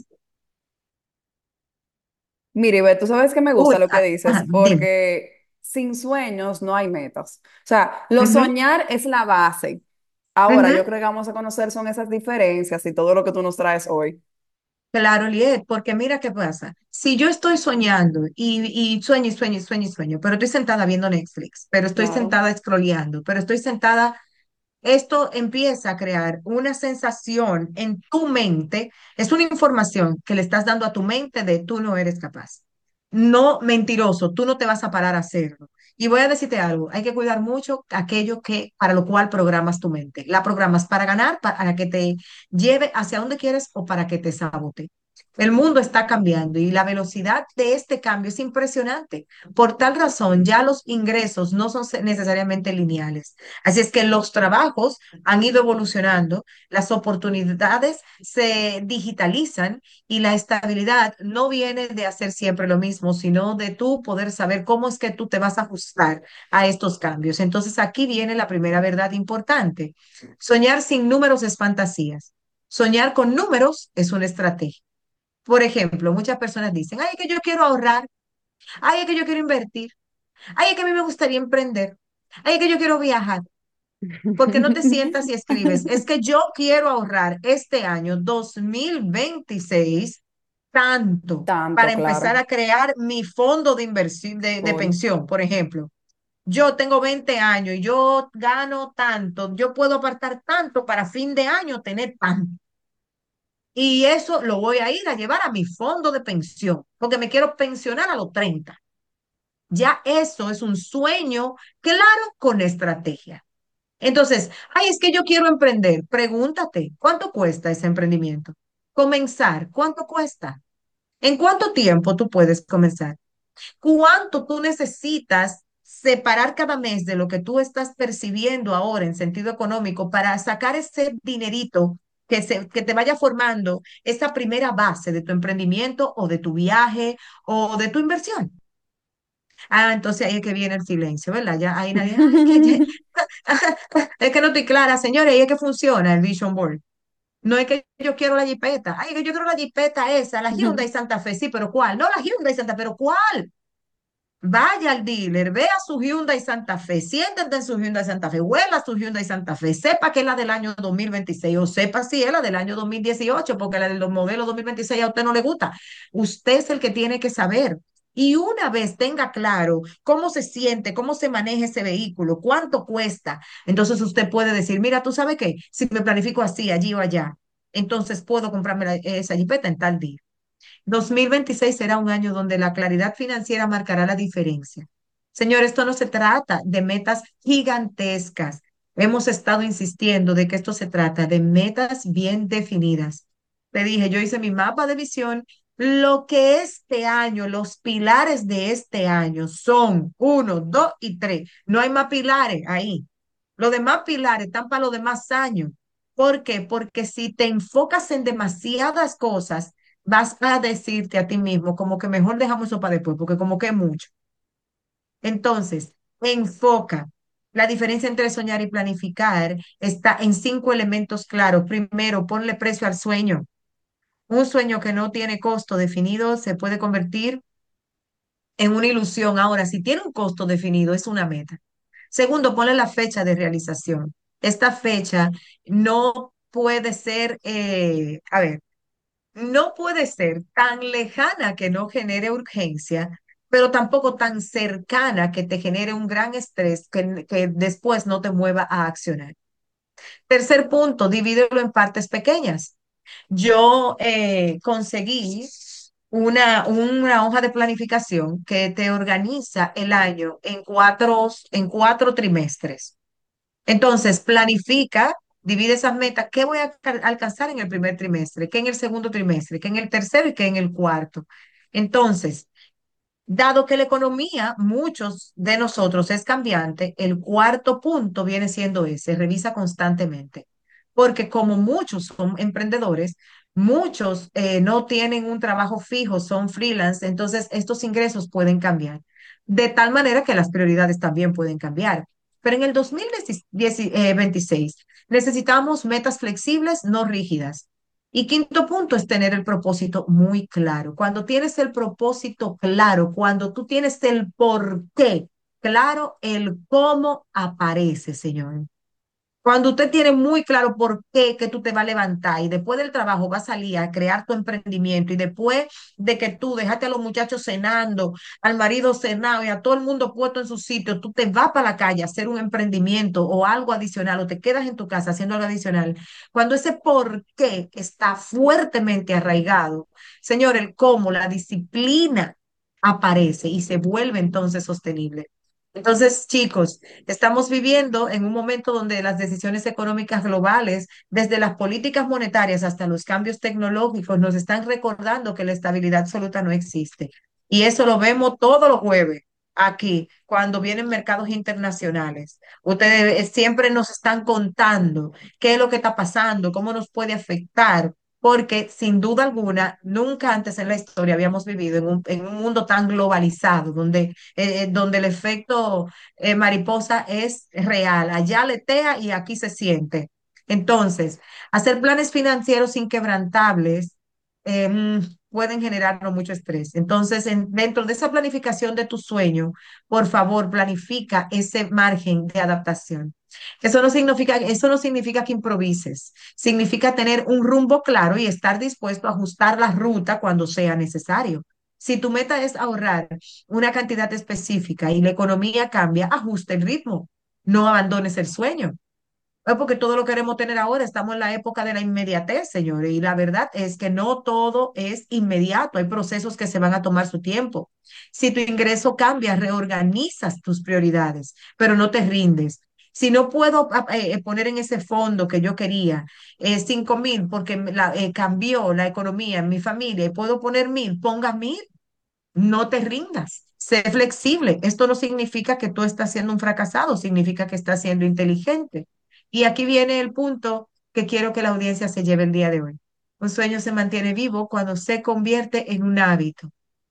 Mire, Ivette, tú sabes que me Uy, gusta lo que ah, ajá, dices, dime. porque sin sueños no hay metas. O sea, lo Ujú, soñar es la base. Ahora, ujú. yo creo que vamos a conocer son esas diferencias y todo lo que tú nos traes hoy. Claro, Liet, porque mira qué pasa. Si yo estoy soñando y, y sueño y sueño y sueño y sueño, pero estoy sentada viendo Netflix, pero estoy Claro. sentada scrolleando, pero estoy sentada, esto empieza a crear una sensación en tu mente, es una información que le estás dando a tu mente de tú no eres capaz. No, mentiroso, tú no te vas a parar a hacerlo. Y voy a decirte algo, hay que cuidar mucho aquello que para lo cual programas tu mente. La programas para ganar, para que te lleve hacia donde quieres o para que te sabote. El mundo está cambiando y la velocidad de este cambio es impresionante. Por tal razón, ya los ingresos no son se- necesariamente lineales. Así es que los trabajos han ido evolucionando, las oportunidades se digitalizan y la estabilidad no viene de hacer siempre lo mismo, sino de tú poder saber cómo es que tú te vas a ajustar a estos cambios. Entonces aquí viene la primera verdad importante. Soñar sin números es fantasías. Soñar con números es una estrategia. Por ejemplo, muchas personas dicen, ay, es que yo quiero ahorrar, ay, es que yo quiero invertir. Ay, es que a mí me gustaría emprender. Ay, es que yo quiero viajar. Porque no te sientas y escribes, es que yo quiero ahorrar este año dos mil veintiséis tanto para Tanto, empezar claro. a crear mi fondo de inversión, de, de Full. pensión, por ejemplo. Yo tengo veinte años y yo gano tanto, yo puedo apartar tanto para fin de año tener tanto. Y eso lo voy a ir a llevar a mi fondo de pensión, porque me quiero pensionar a los treinta. Ya eso es un sueño, claro, con estrategia. Entonces, ay, es que yo quiero emprender. Pregúntate, ¿cuánto cuesta ese emprendimiento? Comenzar, ¿cuánto cuesta? ¿En cuánto tiempo tú puedes comenzar? ¿Cuánto tú necesitas separar cada mes de lo que tú estás percibiendo ahora en sentido económico para sacar ese dinerito que, se, que te vaya formando esa primera base de tu emprendimiento o de tu viaje o de tu inversión? Ah, entonces ahí es que viene el silencio, ¿verdad? Ya ahí nadie, ay, que ya- es que no estoy clara, señores, ahí es que funciona el Vision Board. No es que yo quiero la jipeta, ay, que yo quiero la jipeta esa, la Hyundai Santa Fe, sí, pero ¿cuál? No, la Hyundai Santa Fe, pero ¿cuál? Vaya al dealer, vea su Hyundai Santa Fe, siéntate en su Hyundai Santa Fe, huela su Hyundai Santa Fe, sepa que es la del año dos mil veintiséis o sepa si es la del año dos mil dieciocho, porque la del modelo dos mil veintiséis a usted no le gusta. Usted es el que tiene que saber. Y una vez tenga claro cómo se siente, cómo se maneja ese vehículo, cuánto cuesta, entonces usted puede decir, mira, ¿tú sabes qué? Si me planifico así, allí o allá, entonces puedo comprarme la- esa jipeta en tal día. dos mil veintiséis será un año donde la claridad financiera marcará la diferencia. Señor, esto no se trata de metas gigantescas. Hemos estado insistiendo de que esto se trata de metas bien definidas. Te dije, yo hice mi mapa de visión. Lo que este año, los pilares de este año son uno, dos y tres. No hay más pilares ahí. Los demás pilares están para los demás años. ¿Por qué? Porque si te enfocas en demasiadas cosas, vas a decirte a ti mismo como que mejor dejamos eso para después, porque como que es mucho. Entonces, enfoca. La diferencia entre soñar y planificar está en cinco elementos claros. Primero, ponle precio al sueño. Un sueño que no tiene costo definido se puede convertir en una ilusión. Ahora, si tiene un costo definido, es una meta. Segundo, ponle la fecha de realización. Esta fecha no puede ser, eh, a ver, no puede ser tan lejana que no genere urgencia, pero tampoco tan cercana que te genere un gran estrés que, que después no te mueva a accionar. Tercer punto, divídelo en partes pequeñas. Yo eh, conseguí una, una hoja de planificación que te organiza el año en cuatro, en cuatro trimestres. Entonces, planifica, divide esas metas. ¿Qué voy a alca- alcanzar en el primer trimestre? ¿Qué en el segundo trimestre? ¿Qué en el tercero y qué en el cuarto? Entonces, dado que la economía, muchos de nosotros es cambiante, el cuarto punto viene siendo ese, revisa constantemente. Porque como muchos son emprendedores, muchos eh, no tienen un trabajo fijo, son freelance, entonces estos ingresos pueden cambiar. De tal manera que las prioridades también pueden cambiar. Pero en el dos mil veintiséis necesitamos metas flexibles, no rígidas. Y quinto punto es tener el propósito muy claro. Cuando tienes el propósito claro, cuando tú tienes el por qué claro, el cómo aparece, Señor. Cuando usted tiene muy claro por qué que tú te vas a levantar y después del trabajo vas a salir a crear tu emprendimiento y después de que tú dejaste a los muchachos cenando, al marido cenado y a todo el mundo puesto en su sitio, tú te vas para la calle a hacer un emprendimiento o algo adicional o te quedas en tu casa haciendo algo adicional. Cuando ese por qué está fuertemente arraigado, señor, el cómo, la disciplina aparece y se vuelve entonces sostenible. Entonces, chicos, estamos viviendo en un momento donde las decisiones económicas globales, desde las políticas monetarias hasta los cambios tecnológicos, nos están recordando que la estabilidad absoluta no existe. Y eso lo vemos todos los jueves aquí, cuando vienen mercados internacionales. Ustedes eh, siempre nos están contando qué es lo que está pasando, cómo nos puede afectar, porque sin duda alguna, nunca antes en la historia habíamos vivido en un, en un mundo tan globalizado, donde eh, donde el efecto eh, mariposa es real. Allá aletea y aquí se siente. Entonces, hacer planes financieros inquebrantables, eh, mm, pueden generarnos mucho estrés. Entonces, en- dentro de esa planificación de tu sueño, por favor, planifica ese margen de adaptación. Eso no significa, eso no significa que improvises, significa tener un rumbo claro y estar dispuesto a ajustar la ruta cuando sea necesario. Si tu meta es ahorrar una cantidad específica y la economía cambia, ajusta el ritmo, no abandones el sueño. Es porque todo lo queremos tener ahora, estamos en la época de la inmediatez, señores, y la verdad es que no todo es inmediato, hay procesos que se van a tomar su tiempo. Si tu ingreso cambia, reorganizas tus prioridades, pero no te rindes. Si no puedo ah, eh, eh, poner en ese fondo que yo quería eh, cinco mil porque me la, eh, cambió la economía en mi familia y puedo poner mil, ponga mil, no te rindas. Sé flexible. Esto no significa que tú estás siendo un fracasado, significa que estás siendo inteligente. Y aquí viene el punto que quiero que la audiencia se lleve el día de hoy. Un sueño se mantiene vivo cuando se convierte en un hábito.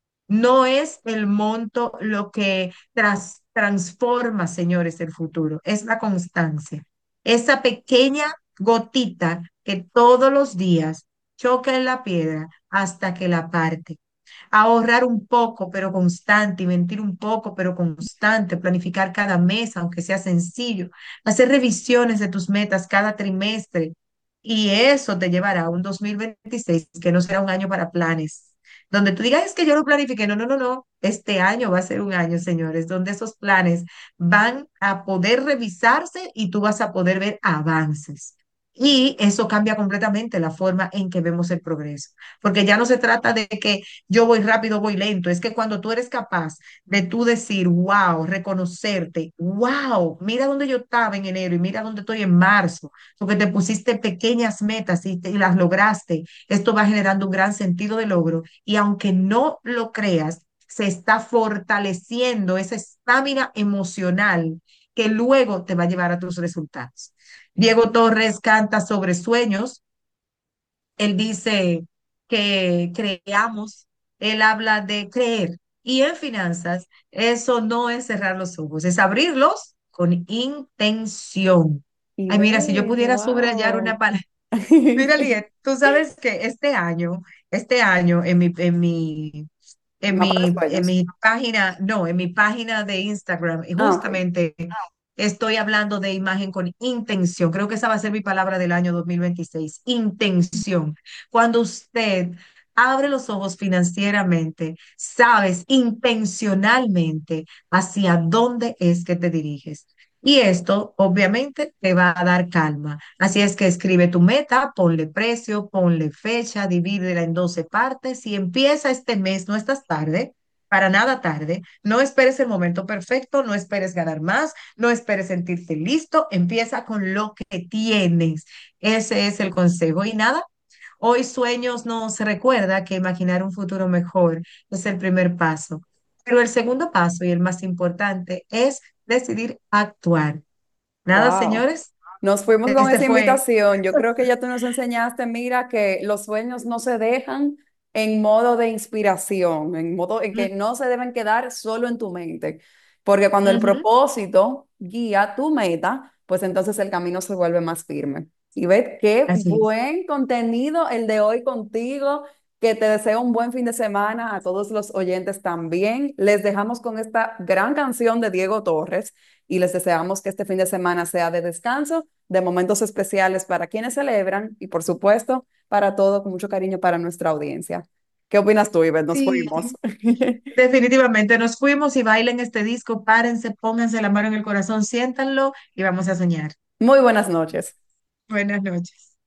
No es el monto lo que tras- transforma, señores, el futuro, es la constancia. Esa pequeña gotita que todos los días choca en la piedra hasta que la parte. Ahorrar un poco, pero constante, invertir un poco, pero constante, planificar cada mes, aunque sea sencillo, hacer revisiones de tus metas cada trimestre. Y eso te llevará a un dos mil veintiséis que no será un año para planes, donde tú digas, es que yo lo planifiqué. No, no, no, no. Este año va a ser un año, señores, donde esos planes van a poder revisarse y tú vas a poder ver avances. Y eso cambia completamente la forma en que vemos el progreso, porque ya no se trata de que yo voy rápido, voy lento. Es que cuando tú eres capaz de tú decir, wow, reconocerte, wow, mira dónde yo estaba en enero y mira dónde estoy en marzo, porque te pusiste pequeñas metas y, te- y las lograste, esto va generando un gran sentido de logro y aunque no lo creas, se está fortaleciendo esa estamina emocional que luego te va a llevar a tus resultados. Diego Torres canta sobre sueños. Él dice que creamos, él habla de creer. Y en finanzas, eso no es cerrar los ojos, es abrirlos con intención. Y Ay, mira, si yo ve, pudiera subrayar una wow. palabra. Mira, Liet, tú sabes que este año, este año en mi, en mi, en Mapa de mi, en sueños. mi página, no, en mi página de Instagram, y Ah, ok. justamente estoy hablando de imagen con intención. Creo que esa va a ser mi palabra del año dos mil veintiséis. Intención. Cuando usted abre los ojos financieramente, sabes intencionalmente hacia dónde es que te diriges. Y esto obviamente te va a dar calma. Así es que escribe tu meta, ponle precio, ponle fecha, divídela en doce partes y empieza este mes, no estás tarde, para nada tarde. No esperes el momento perfecto, no esperes ganar más, no esperes sentirte listo, empieza con lo que tienes. Ese es el consejo. Y nada, hoy Sueños nos recuerda que imaginar un futuro mejor es el primer paso. Pero el segundo paso y el más importante es decidir actuar. Nada, Wow. señores, Nos fuimos con este esa fue. invitación. Yo creo que ya tú nos enseñaste, mira, que los sueños no se dejan en modo de inspiración, en modo en que no se deben quedar solo en tu mente. Porque cuando el Ujú, propósito guía tu meta, pues entonces el camino se vuelve más firme. Y ves qué así es. buen contenido el de hoy contigo, que te deseo un buen fin de semana a todos los oyentes también. Les dejamos con esta gran canción de Diego Torres y les deseamos que este fin de semana sea de descanso, de momentos especiales para quienes celebran y por supuesto para todo con mucho cariño para nuestra audiencia. ¿Qué opinas tú, Ivette? Nos Sí, fuimos. definitivamente nos fuimos y bailen este disco, párense, pónganse la mano en el corazón, siéntanlo y vamos a soñar. Muy buenas noches. Buenas noches.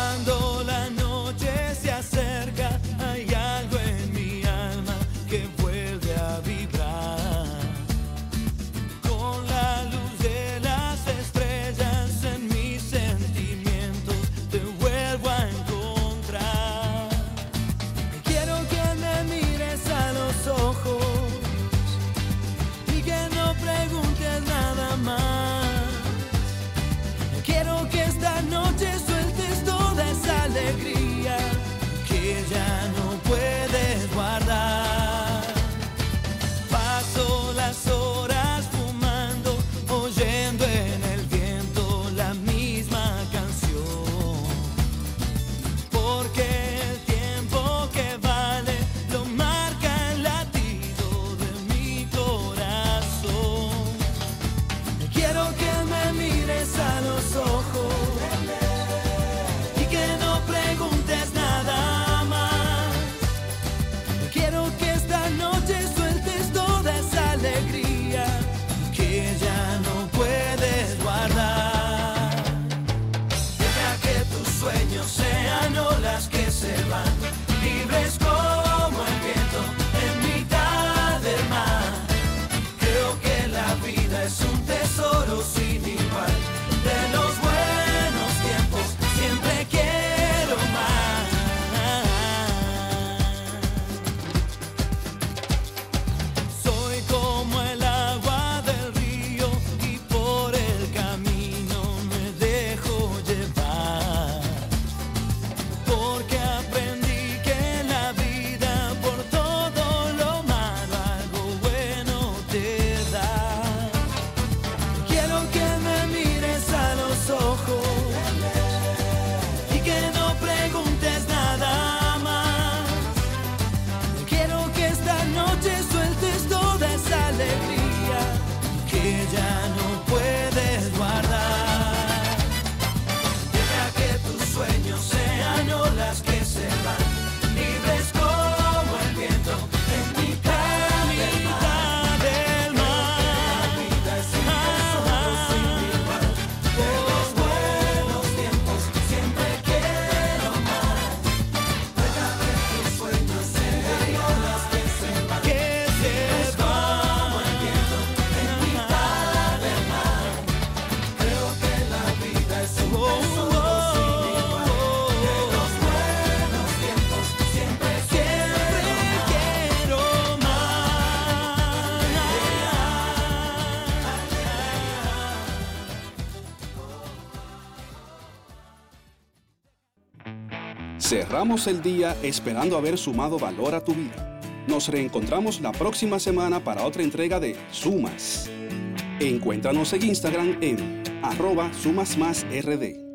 Cuando la noche se acerca, hay algo en mi alma que vuelve porque el tiempo que vale lo marca el latido de mi corazón. Quiero que me mires a los ojos y que no preguntes nada más. Quiero que esta noche sueltes toda esa alegría que ya no puedes guardar. Deja que tus sueños sean olas que se van, libres como el viento en mitad del mar. Creo que la vida es un tesoro sin igual. De los buenos tiempos siempre quiero más. Soy como el agua del río y por el camino me dejo llevar. Porque aprendí que la vida por todo lo malo algo bueno te da. Quiero que me mires a los ojos y que no preguntes nada más. Quiero que esta noche sueltes toda esa alegría que ya no puedes guardar. Deja que tus sueños sean olas que se van, libres como el viento en mitad del mar. La vida es un tesoro sin igual. De los buenos tiempos siempre quiero más. Deja que tus sueños sean olas que se van, libres como el viento en mitad del mar. Creo que la vida es un tesoro sin igual. De los buenos tiempos siempre quiero Cerramos el día esperando haber sumado valor a tu vida. Nos reencontramos la próxima semana para otra entrega de Sumas. Encuéntranos en Instagram en arroba sumasmásrd.